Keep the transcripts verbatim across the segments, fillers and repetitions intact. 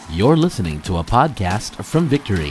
You're listening to a podcast from Victory.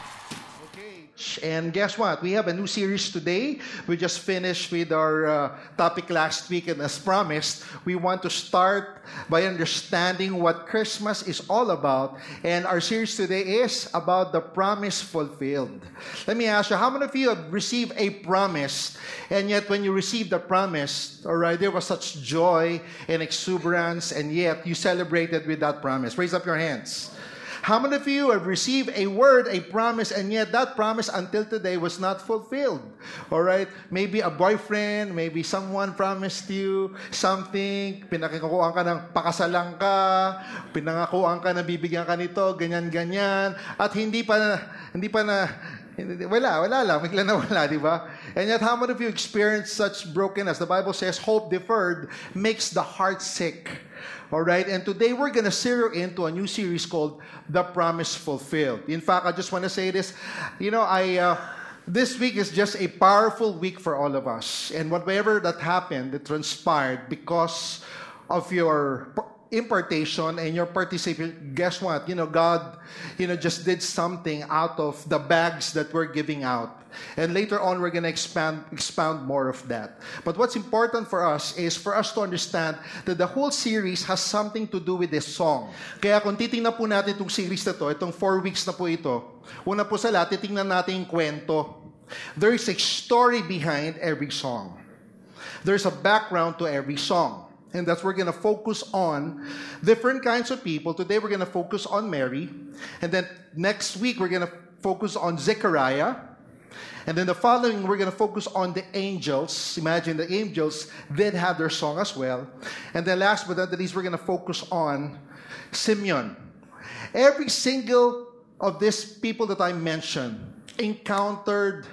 And guess what? We have a new series today. We just finished with our uh, topic last week, and as promised, we want to start by understanding what Christmas is all about. And our series today is about the promise fulfilled. Let me ask you, how many of you have received a promise, and yet when you received the promise, all right, there was such joy and exuberance, and yet you celebrated with that promise? Raise up your hands. How many of you have received a word, a promise, and yet that promise until today was not fulfilled? All right? Maybe a boyfriend, maybe someone promised you something, pinakakuhaan ka ng pakasalan ka, pinangakuhaan ka na bibigyan ka nito, ganyan-ganyan, at hindi pa na, hindi pa na, hindi, wala, wala lang, bigla na wala, di ba? And yet, how many of you experience such brokenness? The Bible says, hope deferred makes the heart sick. All right, and today we're going to zero into a new series called The Promise Fulfilled. In fact, I just want to say this. You know, I uh, this week is just a powerful week for all of us. And whatever that happened, that transpired because of your impartation and your participation, guess what? You know, God, you know, just did something out of the bags that we're giving out. And later on, we're going to expand, expound more of that. But what's important for us is for us to understand that the whole series has something to do with this song. Kaya kung titingnan po natin itong series na to, itong four weeks na po ito, una po sa lahat, titingnan natin yung kwento. There is a story behind every song. There's a background to every song. And that's we're going to focus on different kinds of people. Today, we're going to focus on Mary. And then next week, we're going to focus on Zechariah. And then the following, we're going to focus on the angels. Imagine the angels did have their song as well. And then last but not least, we're going to focus on Simeon. Every single of these people that I mentioned encountered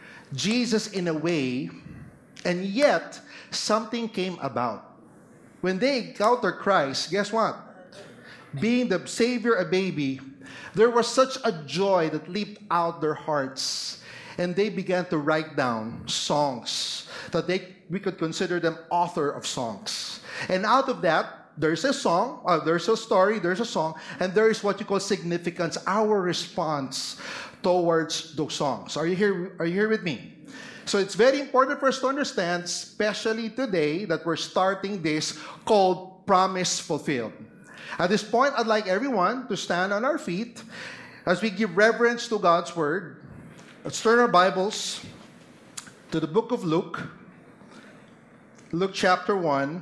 Jesus in a way, and yet something came about. When they encountered Christ, guess what? Being the Savior, a baby, there was such a joy that leaped out their hearts. And they began to write down songs that they we could consider them author of songs. And out of that, there's a song, uh, there's a story, there's a song, and there is what you call significance, our response towards those songs. Are you here? Are you here with me? So it's very important for us to understand, especially today, that we're starting this called Promise Fulfilled. At this point, I'd like everyone to stand on our feet as we give reverence to God's Word. Let's turn our Bibles to the book of Luke, Luke chapter one,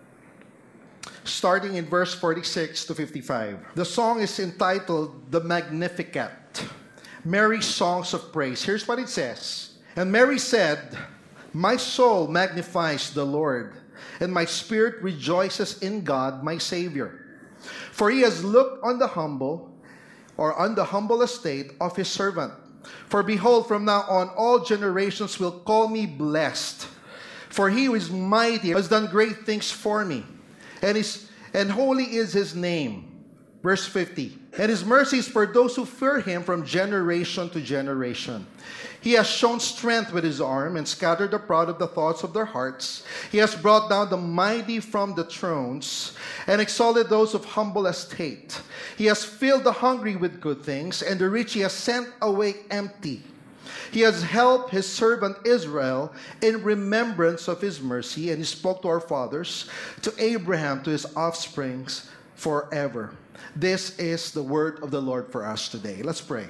starting in verse forty-six to fifty-five. The song is entitled The Magnificat, Mary's Songs of Praise. Here's what it says. And Mary said, my soul magnifies the Lord, and my spirit rejoices in God, my Savior. For he has looked on the humble, or on the humble estate of his servant. For behold, from now on, all generations will call me blessed. For he who is mighty has done great things for me, and, his, and holy is his name. Verse fifty. And his mercy is for those who fear him from generation to generation. He has shown strength with his arm and scattered the proud of the thoughts of their hearts. He has brought down the mighty from the thrones and exalted those of humble estate. He has filled the hungry with good things, and the rich he has sent away empty. He has helped his servant Israel in remembrance of his mercy, and he spoke to our fathers, to Abraham, to his offsprings forever. This is the word of the Lord for us today. Let's pray.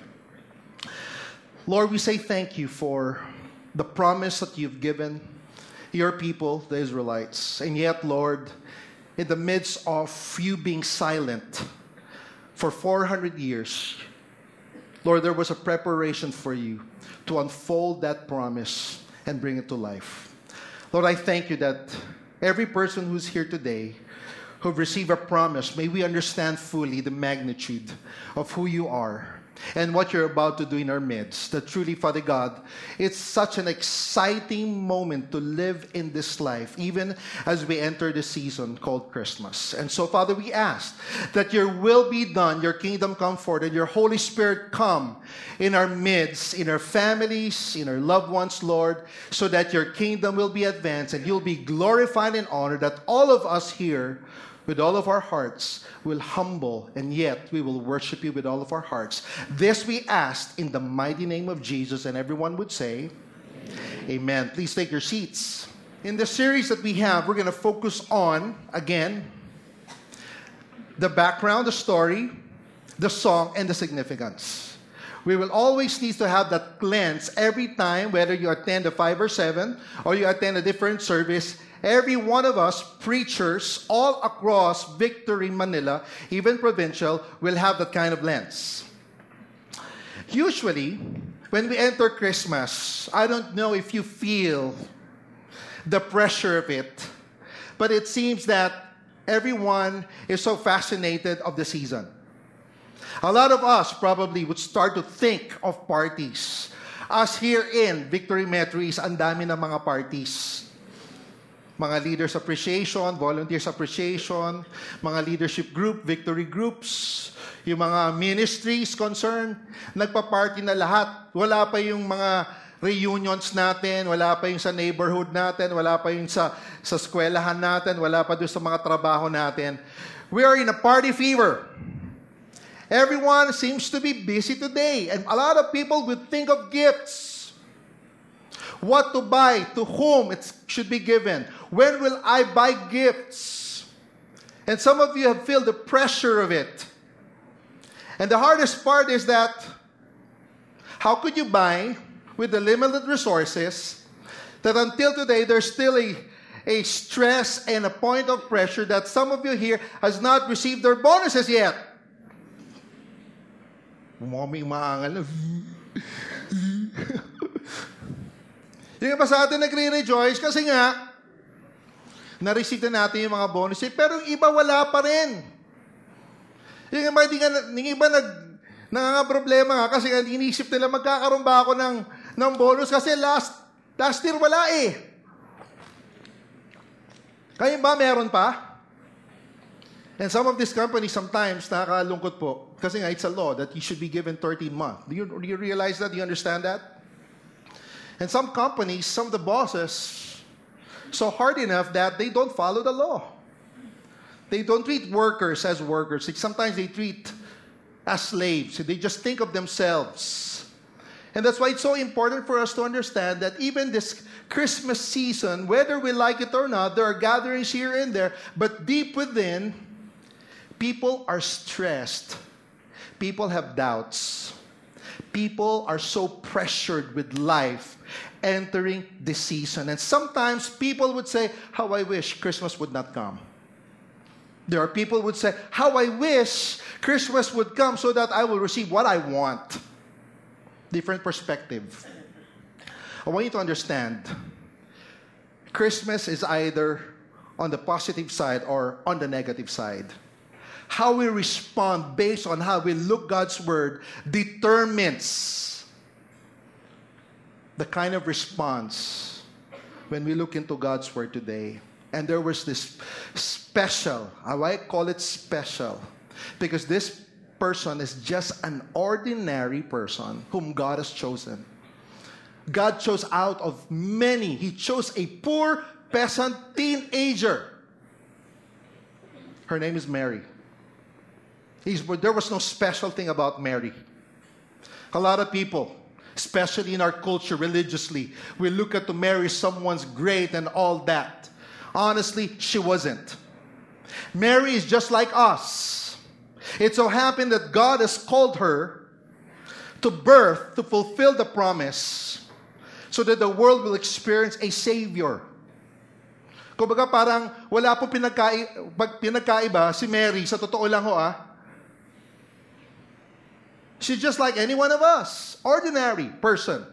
Lord, we say thank you for the promise that you've given your people, the Israelites. And yet, Lord, in the midst of you being silent for four hundred years, Lord, there was a preparation for you to unfold that promise and bring it to life. Lord, I thank you that every person who's here today who've received a promise, may we understand fully the magnitude of who you are and what you're about to do in our midst. That truly, Father God, it's such an exciting moment to live in this life, even as we enter the season called Christmas. And so, Father, we ask that your will be done, your kingdom come forth, and your Holy Spirit come in our midst, in our families, in our loved ones, Lord, so that your kingdom will be advanced and you'll be glorified and honored, that all of us here with all of our hearts, will humble, and yet we will worship you with all of our hearts. This we asked in the mighty name of Jesus, and everyone would say, Amen. Please take your seats. In the series that we have, we're going to focus on, again, the background, the story, the song, and the significance. We will always need to have that lens every time, whether you attend a five or seven, or you attend a different service. Every one of us, preachers, all across Victory, Manila, even provincial, will have that kind of lens. Usually, when we enter Christmas, I don't know if you feel the pressure of it, but it seems that everyone is so fascinated of the season. A lot of us probably would start to think of parties. Us here in Victory Metro East, ang dami ng mga parties. Mga leaders appreciation, volunteers appreciation, mga leadership group, victory groups, yung mga ministries concerned, nagpa-party na lahat. Wala pa yung mga reunions natin, wala pa yung sa neighborhood natin, wala pa yung sa, sa eskwelahan natin, wala pa doon sa mga trabaho natin. We are in a party fever. Everyone seems to be busy today, and a lot of people would think of gifts. What to buy, to whom it should be given. When will I buy gifts? And some of you have felt the pressure of it. And the hardest part is that, how could you buy with the limited resources that until today there's still a, a stress and a point of pressure that some of you here has not received their bonuses yet? Umaming maangal. Yung iba sa atin nagre-rejoice kasi nga, na-receive na natin yung mga bonus. Pero yung iba wala pa rin. Yung iba, di nga, yung iba nag, nangangaproblema nga kasi inisip nila magkakaroon ba ako ng, ng bonus kasi last, last year wala eh. Kayo ba meron pa? And some of these companies sometimes nakakalungkot po kasi nga it's a law that you should be given thirteen months. Do you, do you realize that? Do you understand that? And some companies, some of the bosses, so hard enough that they don't follow the law. They don't treat workers as workers. Sometimes they treat as slaves. They just think of themselves. And that's why it's so important for us to understand that even this Christmas season, whether we like it or not, there are gatherings here and there, but deep within, people are stressed. People have doubts. People are so pressured with life entering this season. And sometimes people would say, how I wish Christmas would not come. There are people who would say, how I wish Christmas would come so that I will receive what I want. Different perspective. I want you to understand, Christmas is either on the positive side or on the negative side. How we respond based on how we look God's Word determines the kind of response when we look into God's Word today. And there was this special, how I call it special, because this person is just an ordinary person whom God has chosen. God chose out of many. He chose a poor peasant teenager. Her name is Mary. He's, there was no special thing about Mary. A lot of people, especially in our culture religiously, we look at to Mary, someone's great and all that. Honestly, she wasn't. Mary is just like us. It so happened that God has called her to birth, to fulfill the promise, so that the world will experience a Savior. Kumbaga parang wala po pinagkai, pag pinagkaiba si Mary, sa totoo lang ho ah, she's just like any one of us, ordinary person.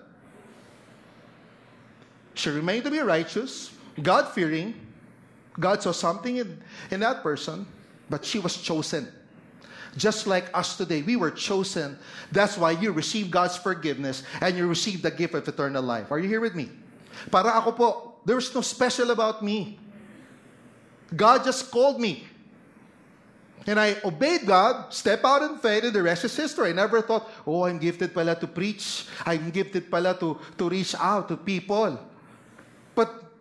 She remained to be righteous, God-fearing. God saw something in, in that person, but she was chosen. Just like us today, we were chosen. That's why you receive God's forgiveness and you receive the gift of eternal life. Are you here with me? Para ako po, there's no special about me. God just called me. And I obeyed God, step out in faith, and the rest is history. I never thought, oh, I'm gifted pala to preach. I'm gifted pala to, to reach out to people. But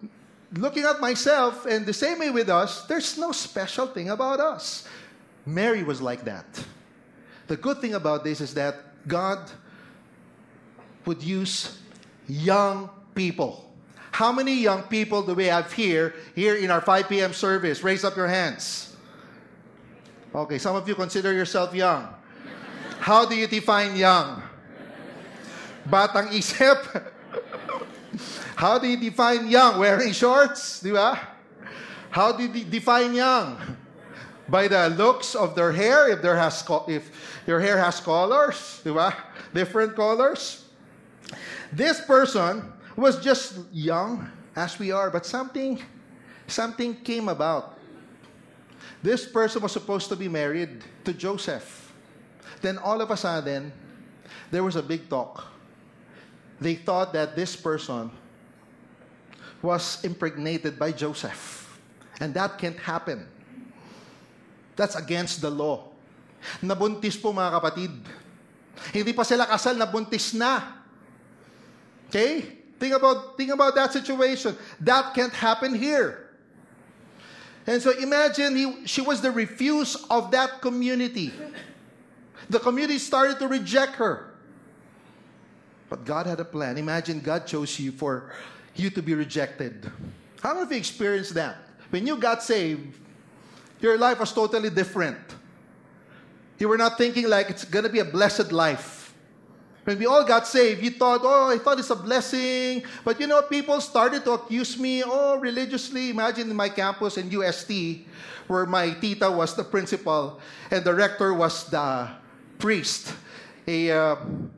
looking at myself, and the same way with us, there's no special thing about us. Mary was like that. The good thing about this is that God would use young people. How many young people do we have here, here in our five p.m. service? Raise up your hands. Okay, some of you consider yourself young. How do you define young? Batang isip? How do you define young? Wearing shorts? Di ba? How do you de- define young? By the looks of their hair, if, there has co- if your hair has colors, di ba? Different colors. This person was just young as we are, but something, something came about. This person was supposed to be married to Joseph. Then all of a sudden, there was a big talk. They thought that this person was impregnated by Joseph. And that can't happen. That's against the law. Nabuntis po mga kapatid. Hindi pa sila kasal, nabuntis na. Okay? Think about, think about that situation. That can't happen here. And so imagine he, she was the refuse of that community. The community started to reject her. But God had a plan. Imagine God chose you for you to be rejected. How many of you experienced that? When you got saved, your life was totally different. You were not thinking like it's going to be a blessed life. When we all got saved, you thought, oh, I thought it's a blessing. But you know, people started to accuse me, oh, religiously. Imagine in my campus in U S T, where my tita was the principal and the rector was the priest. A, uh,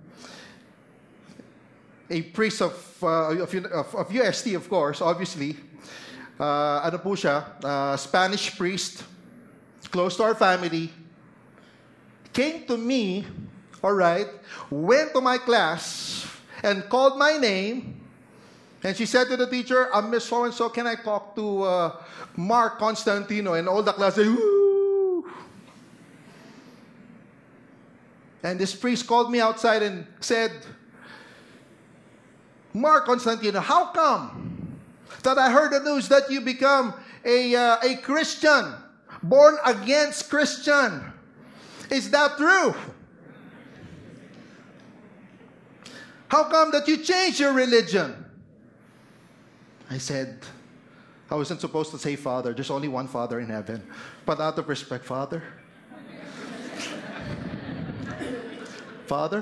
a priest of, uh, of, of, of U S T, of course, obviously. Uh, ano po siya? Uh, Spanish priest, close to our family. Came to me, all right, went to my class and called my name. And she said to the teacher, I'm Miss So-and-so, can I talk to uh, Mark Constantino? And all the class said, woo! And this priest called me outside and said, Mark Constantino, how come that I heard the news that you become a, uh, a Christian, born against Christian? Is that true? How come that you changed your religion? I said, I wasn't supposed to say Father. There's only one Father in heaven. But out of respect, Father. Father,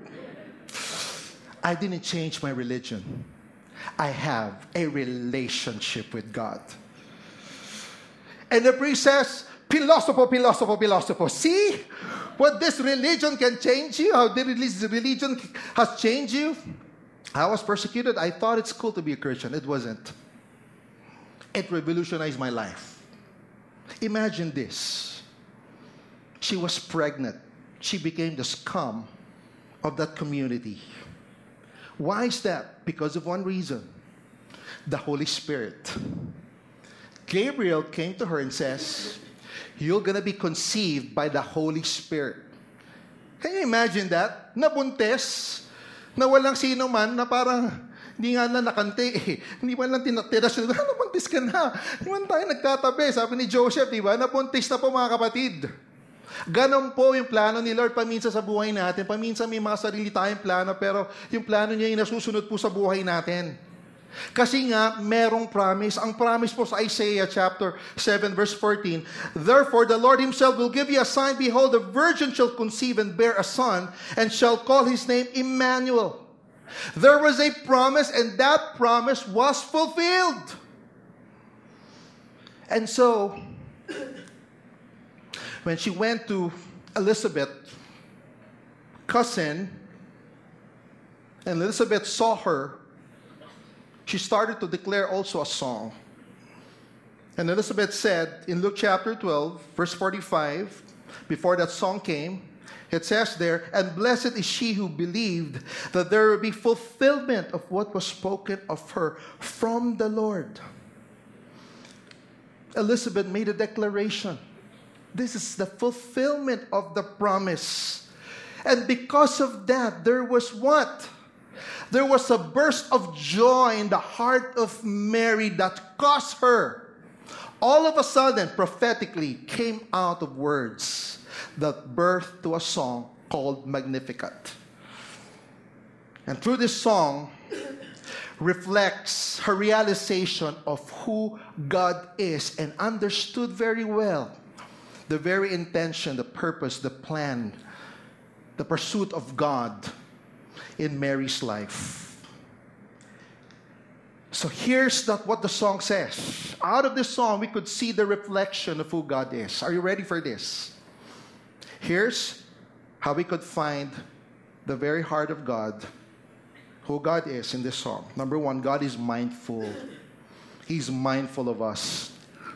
I didn't change my religion. I have a relationship with God. And the priest says, Philosopher, philosopher, philosopher. See what this religion can change you? How this religion has changed you? I was persecuted. I thought it's cool to be a Christian. It wasn't. It revolutionized my life. Imagine this. She was pregnant. She became the scum of that community. Why is that? Because of one reason. The Holy Spirit. Gabriel came to her and says, you're going to be conceived by the Holy Spirit. Can you imagine that? Nabuntes, na walang sino man, na parang, hindi nga na nakante eh. Hindi man lang tinatira siya, ah, nabuntis ka na. Hindi man tayo nagtatabi. Sabi ni Joseph, di ba? Nabuntis na po mga kapatid. Ganon po yung plano ni Lord paminsan sa buhay natin. Paminsan may mga sarili tayong plano, pero yung plano niya yung nasusunod po sa buhay natin. Kasi nga, merong promise. Ang promise po sa Isaiah chapter seven verse fourteen, therefore the Lord himself will give you a sign, behold, a virgin shall conceive and bear a son, and shall call his name Emmanuel. There was a promise, and that promise was fulfilled. And so, when she went to Elizabeth, cousin, and Elizabeth saw her, she started to declare also a song. And Elizabeth said in Luke chapter twelve, verse forty-five, before that song came, it says there, and blessed is she who believed that there would be fulfillment of what was spoken of her from the Lord. Elizabeth made a declaration. This is the fulfillment of the promise. And because of that, there was what? there was a burst of joy in the heart of Mary that caused her, all of a sudden, prophetically, came out of words that birthed to a song called Magnificat. And through this song, reflects her realization of who God is and understood very well the very intention, the purpose, the plan, the pursuit of God in Mary's life. So here's that what the song says. Out of this song, we could see the reflection of who God is. Are you ready for this? Here's how we could find the very heart of God, who God is in this song. Number one, God is mindful. He's mindful of us.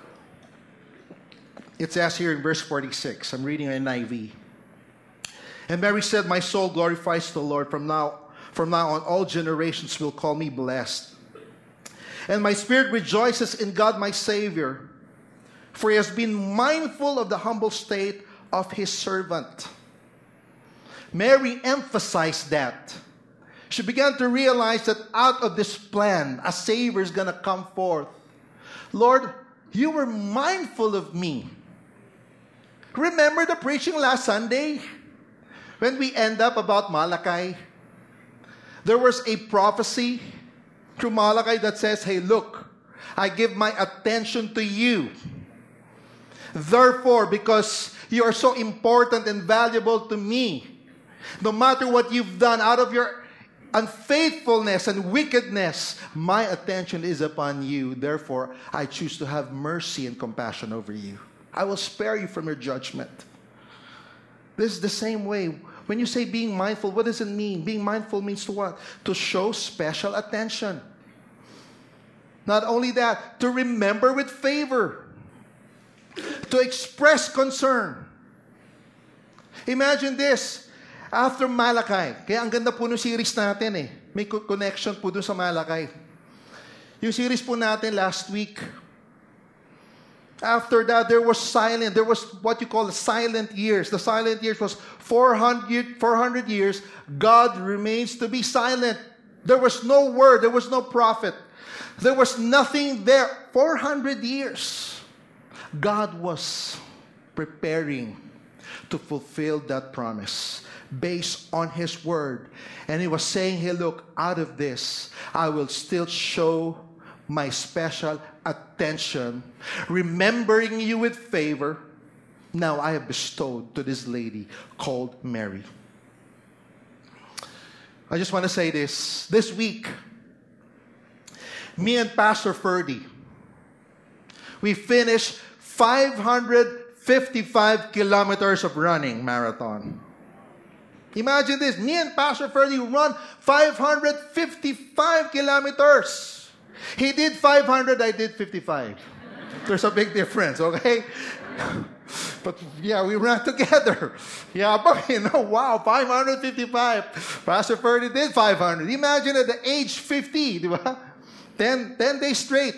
It says here in verse forty-six, I'm reading N I V. And Mary said, my soul glorifies the Lord. From now, from now on, all generations will call me blessed. And my spirit rejoices in God my Savior, for he has been mindful of the humble state of his servant. Mary emphasized that. She began to realize that out of this plan, a Savior is going to come forth. Lord, you were mindful of me. Remember the preaching last Sunday? When we end up about Malachi, there was a prophecy through Malachi that says, hey, look, I give my attention to you. Therefore, because you are so important and valuable to me, no matter what you've done out of your unfaithfulness and wickedness, my attention is upon you. Therefore, I choose to have mercy and compassion over you. I will spare you from your judgment. This is the same way. When you say being mindful, what does it mean? Being mindful means to what? To show special attention. Not only that, to remember with favor. To express concern. Imagine this. After Malachi, kaya ang ganda po ng series natin eh. May connection po dun sa Malachi. Yung series po natin last week, after that, there was silent. There was what you call the silent years. The silent years was four hundred, four hundred years. God remains to be silent. There was no word. There was no prophet. There was nothing there. four hundred years. God was preparing to fulfill that promise based on His word. And He was saying, hey, look, out of this, I will still show my special attention, remembering you with favor. Now I have bestowed to this lady called Mary. I just want to say this. This week, me and Pastor Ferdy, we finished five hundred fifty-five kilometers of running marathon. Imagine this. Me and Pastor Ferdy run five hundred fifty-five kilometers. He did five hundred, I did fifty-five. There's a big difference, okay? But yeah, we ran together. Yeah, but you know, wow, five hundred fifty-five. Pastor Ferdy did five hundred. Imagine at the age fifty, di ba? ten, ten days straight.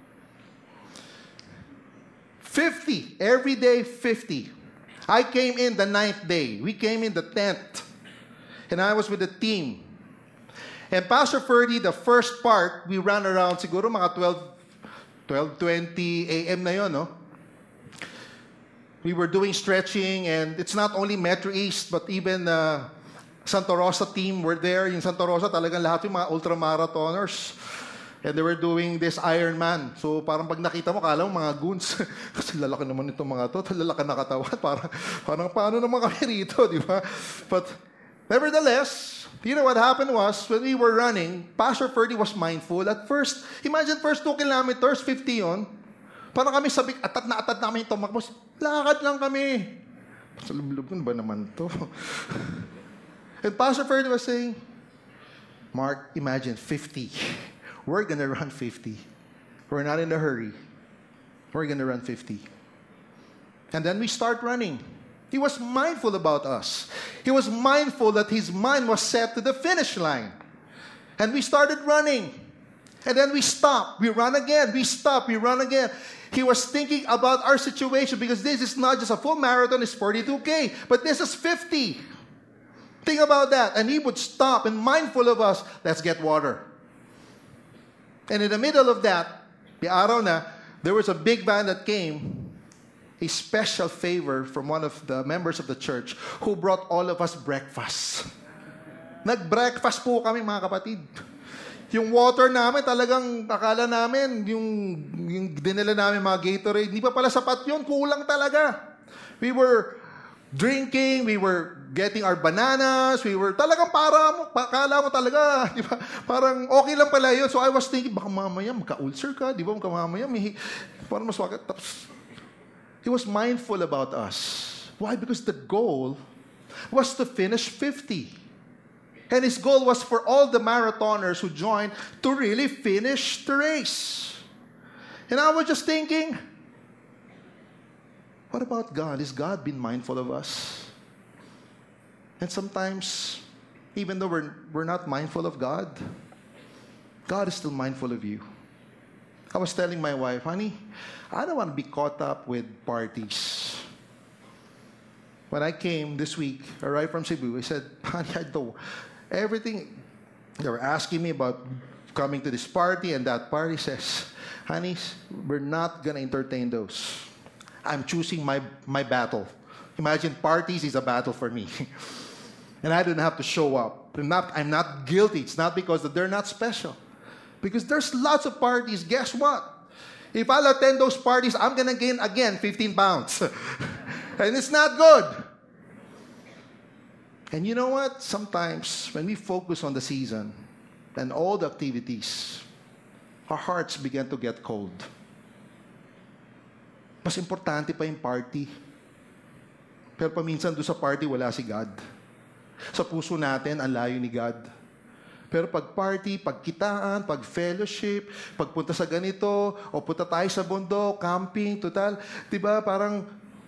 fifty. Every day, fifty. I came in the ninth day. We came in the tenth. And I was with the team. And Pastor Ferdy, the first part, we ran around siguro mga twelve, twelve twenty a.m. na yun, no? We were doing stretching, and it's not only Metro East, but even uh, Santa Rosa team were there. Yung Santa Rosa, talagang lahat yung mga ultramarathoners. And they were doing this Ironman. So parang pag nakita mo, kala mo mga goons. Kasi lalaki naman itong mga to. Lalaki na katawan. Parang, parang paano naman kami rito, di ba? But nevertheless, you know what happened was, when we were running, Pastor Ferdy was mindful. At first, imagine first two kilometers, fifty yun. Parang kami sabik, atat na atat namin yung tumakbo. Lakad lang kami. Sa lublob ba naman to? And Pastor Ferdy was saying, Mark, imagine fifty. We're going to run fifty. We're not in a hurry. We're going to run fifty. And then we start running. He was mindful about us. He was mindful that his mind was set to the finish line. And we started running. And then we stop. We run again. We stop. We run again. He was thinking about our situation, because this is not just a full marathon, it's forty-two K. But this is fifty. Think about that. And He would stop and mindful of us, let's get water. And in the middle of that, the araw na, there was a big van that came, a special favor from one of the members of the church who brought all of us breakfast. Nag-breakfast po kami, mga kapatid. Yung water namin, talagang akala namin, yung, yung dinala namin mga Gatorade, hindi pa pala sapat yun, kulang talaga. We were drinking, we were getting our bananas, we were talagang para mo, akala mo talaga, di ba? Parang okay lang pala yun. So I was thinking, baka mamaya magka-ulcer ka, di ba? Baka mamaya may, parang mas wakat. Tapos, He was mindful about us. Why? Because the goal was to finish fifty. And His goal was for all the marathoners who joined to really finish the race. And I was just thinking, what about God? Is God being mindful of us? And sometimes, even though we're, we're not mindful of God, God is still mindful of you. I was telling my wife, honey, I don't want to be caught up with parties. When I came this week, arrived from Cebu, I said, honey, I don't. Everything, they were asking me about coming to this party and that party. Says, honey, we're not going to entertain those. I'm choosing my, my battle. Imagine parties is a battle for me. And I don't have to show up. I'm not, I'm not guilty. It's not because that they're not special. Because there's lots of parties. Guess what? If I'll attend those parties, I'm going to gain again fifteen pounds. And it's not good. And you know what? Sometimes when we focus on the season and all the activities, our hearts begin to get cold. Mas importante pa yung party. Pero paminsan doon sa party, wala si God. Sa puso natin, ang layo ni God. Pero pag party, pag kitaan, pag fellowship, pagpunta sa ganito, o punta tayo sa bundok, camping, total, diba, parang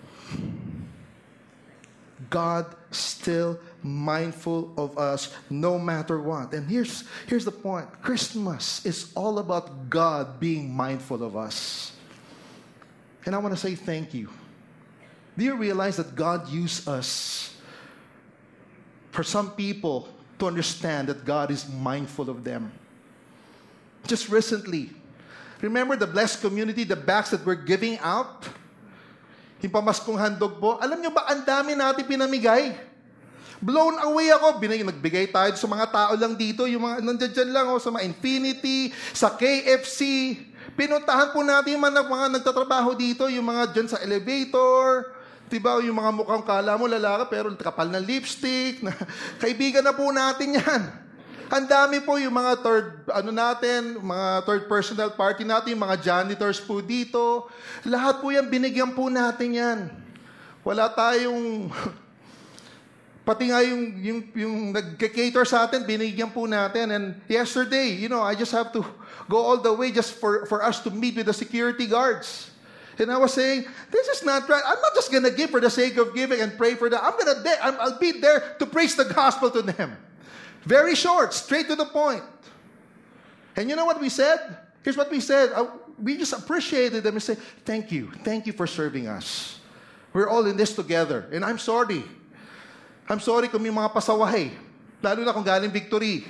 God still mindful of us no matter what. And here's, here's the point. Christmas is all about God being mindful of us. And I want to say thank you. Do you realize that God used us for some people to understand that God is mindful of them? Just recently, remember the blessed community, the bags that we're giving out? Yung pamaskong handog po. Alam nyo ba, ang dami natin pinamigay. Blown away ako. Binay, nagbigay tayo sa mga tao lang dito. Yung mga, nandiyan dyan lang, oh, sa mga Infinity, sa K F C. Pinuntahan po natin yung mga, mga nagtatrabaho dito, yung mga dyan sa elevator. Diba, yung mga mukhang kala mo lalaki, pero kapal ng lipstick. Na, kaibigan na po natin yan. Ang dami po yung mga third, ano natin, mga third personal party natin, yung mga janitors po dito. Lahat po yan, binigyan po natin yan. Wala tayong, pati nga yung, yung, yung nag-cater sa atin, binigyan po natin. And yesterday, you know, I just have to go all the way just for, for us to meet with the security guards. And I was saying, this is not right. I'm not just going to give for the sake of giving and pray for them. I'm going to, I'll be there to preach the gospel to them. Very short, straight to the point. And you know what we said? Here's what we said. We just appreciated them and said, thank you. Thank you for serving us. We're all in this together. And I'm sorry. I'm sorry kung may mga pasawahay. Lalo na kung galing Victory.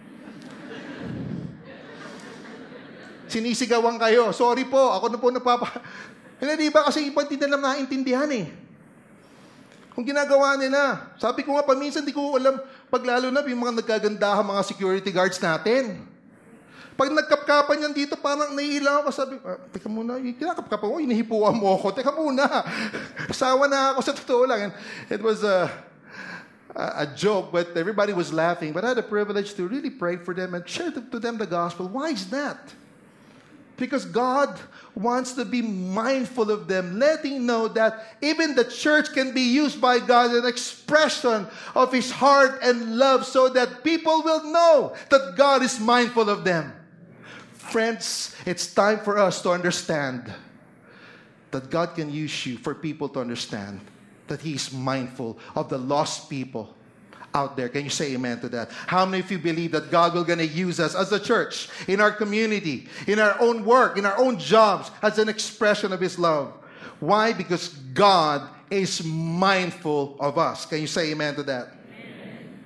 Sinisigawan kayo. Sorry po, ako na po napapa... Hindi, di ba kasi iba hindi na naintindihan eh. Kung ginagawa nila. Sabi ko nga, paminsan di ko alam, paglalo na yung mga nagkagandahan mga security guards natin. Pag nagkapkapan yan dito, parang naiilang ako. Sabi, ah, teka muna, kinakapkapan ko, inihipuan mo ako. Teka muna, sawa na ako sa totoo lang. And it was a, a, a joke, but everybody was laughing. But I had the privilege to really pray for them and share to, to them the gospel. Why is that? Because God wants to be mindful of them, letting know that even the church can be used by God as an expression of His heart and love so that people will know that God is mindful of them. Friends, it's time for us to understand that God can use you for people to understand that He is mindful of the lost people out there. Can you say amen to that? How many of you believe that God will going to use us as a church, in our community, in our own work, in our own jobs, as an expression of His love? Why? Because God is mindful of us. Can you say amen to that? Amen.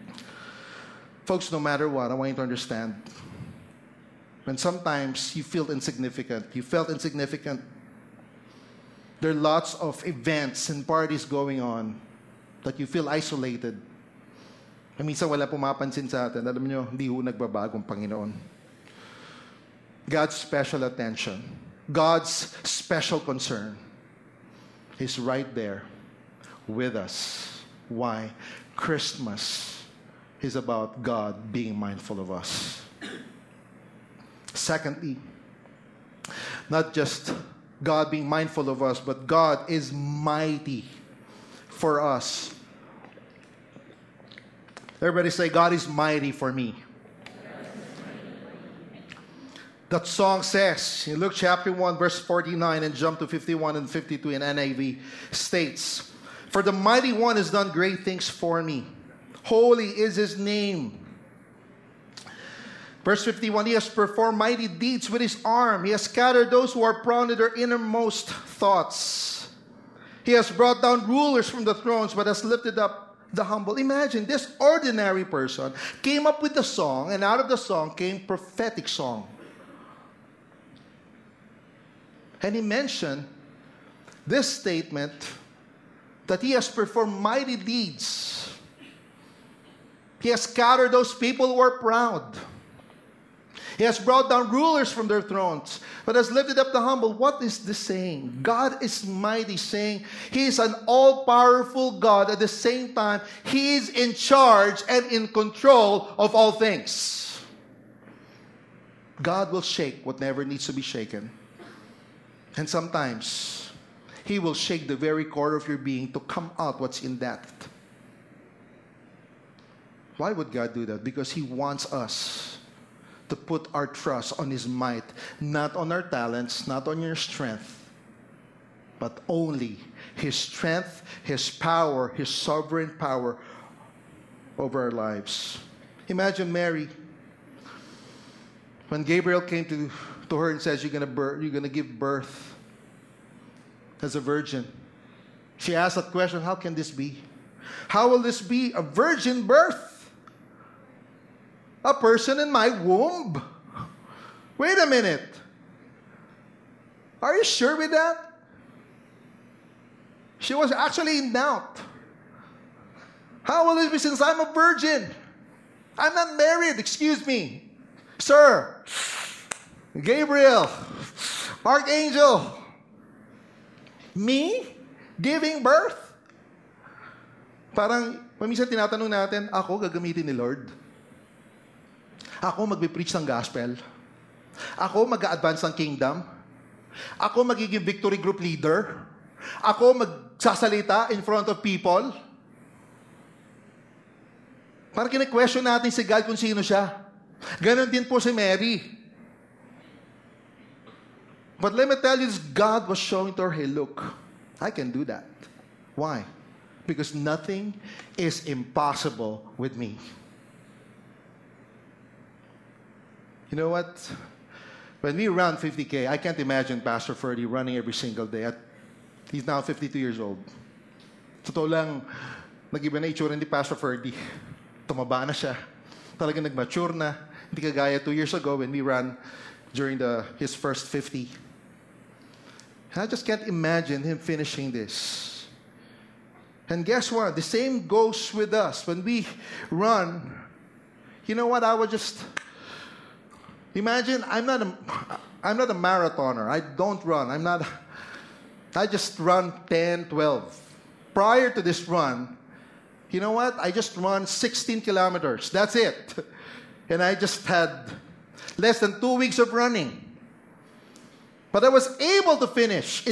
Folks, no matter what, I want you to understand. When sometimes you feel insignificant, you felt insignificant, there are lots of events and parties going on that you feel isolated. Na minsan wala pumapansin sa atin. Alam niyo, hindi ho nagbabagong Panginoon. God's special attention, God's special concern is right there with us. Why? Christmas is about God being mindful of us. Secondly, not just God being mindful of us, but God is mighty for us. Everybody say, God is mighty for me. That song says, in Luke chapter one, verse forty-nine, and jump to fifty-one and fifty-two in N I V, states, "For the mighty one has done great things for me. Holy is his name." Verse fifty-one, "He has performed mighty deeds with his arm. He has scattered those who are proud in their innermost thoughts. He has brought down rulers from the thrones, but has lifted up the humble." Imagine, this ordinary person came up with the song, and out of the song came prophetic song. And he mentioned this statement that he has performed mighty deeds. He has scattered those people who are proud. He has brought down rulers from their thrones, but has lifted up the humble. What is this saying? God is mighty, saying He is an all-powerful God. At the same time, He is in charge and in control of all things. God will shake whatever needs to be shaken. And sometimes, He will shake the very core of your being to come out what's in that. Why would God do that? Because He wants us to put our trust on His might, not on our talents, not on your strength, but only His strength, His power, His sovereign power over our lives. Imagine Mary, when Gabriel came to, to her and says, you're gonna birth, you're gonna give birth as a virgin. She asked that question, how can this be? How will this be a virgin birth? A person in my womb? Wait a minute. Are you sure with that? She was actually in doubt. How will this be since I'm a virgin? I'm not married, excuse me. Sir, Gabriel, Archangel, me giving birth? Parang, paminsan tinatanong natin, ako gagamitin ni Lord? Ako magbe-preach ng gospel? Ako mag-a-advance ng kingdom? Ako magiging victory group leader? Ako magsasalita in front of people? Parang kine-question natin si God kung sino siya. Ganon din po si Mary. But let me tell you, God was showing to her, hey, look, I can do that. Why? Because nothing is impossible with me. You know what? When we run fifty K, I can't imagine Pastor Ferdy running every single day. At, he's now fifty-two years old. Totoo lang, nag-iba na itsura ni Pastor Ferdy. Tumaba na siya. Talagang nag-mature na. Hindi kagaya two years ago when we ran during the his first fifty. And I just can't imagine him finishing this. And guess what? The same goes with us. When we run, you know what? I would just... Imagine, I'm not a, I'm not a marathoner. I don't run. I'm not, I just run ten, twelve. Prior to this run, you know what? I just run sixteen kilometers. That's it. And I just had less than two weeks of running. But I was able to finish